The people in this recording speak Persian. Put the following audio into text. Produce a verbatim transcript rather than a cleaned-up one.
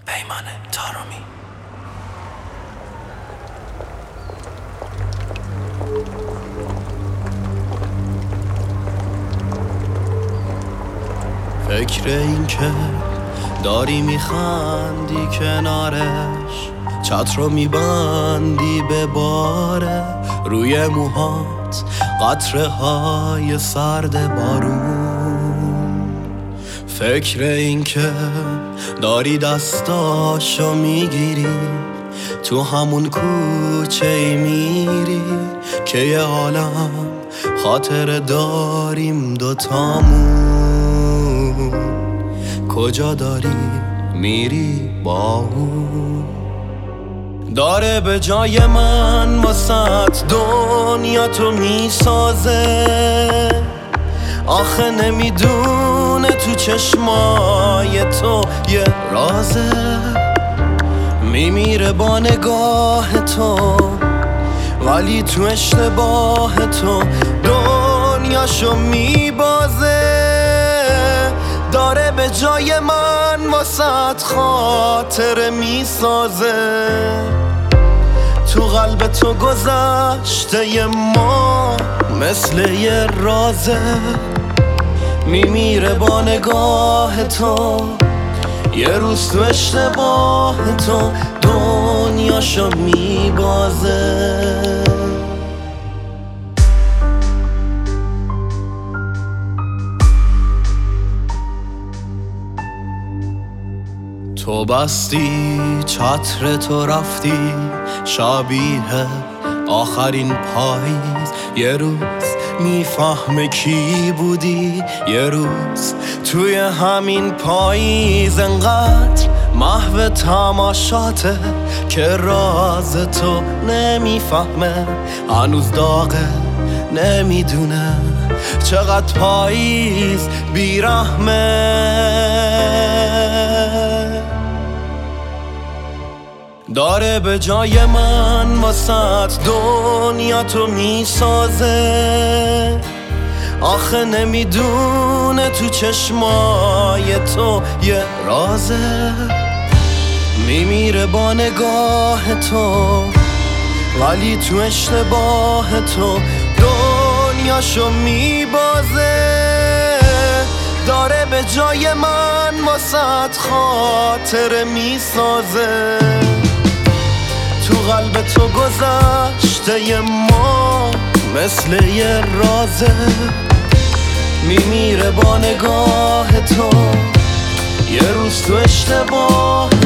پیمان طارمی. فکر این که داری میخندی کنارش، چتر رو میبندی به باره، روی موهات قطره های سرد بارون. فکر این که داری دستاشو میگیری، تو همون کوچه ای میری که یه عالم خاطر داریم دوتامون. کجا داری میری با اون؟ داره به جای من واسط دنیا تو میسازه، آخه نمیدونه تو چشمای تو یه رازه. میمیره با نگاه تو، ولی تو اشتباه تو دنیاشو میبازه. داره به جای من واسط خاطره میسازه، تو قلب تو گذشته ی ما مثل یه رازه. میمیره با نگاه تو، یه روز تو اشتباه تو دنیاشو میبازه. تو بستی چتر تو رفتی، شبیه آخرین پاییز. یه روز میفهمه کی بودی، یه روز توی همین پاییز انقدر محو تماشاته که راز تو نمیفهمه. هنوز داغه نمیدونه چقدر پاییز بیرحمه. داره به جای من واسط دنیا تو میسازه، آخه نمیدونه تو چشمای تو یه رازه. میمیره با نگاه تو، ولی تو اشتباه تو دنیاشو میبازه. داره به جای من واسط خاطره میسازه، تو قلب تو گذشته ی ما مثل یه رازه. میمیره با نگاه تو، یه روز تو اشتباه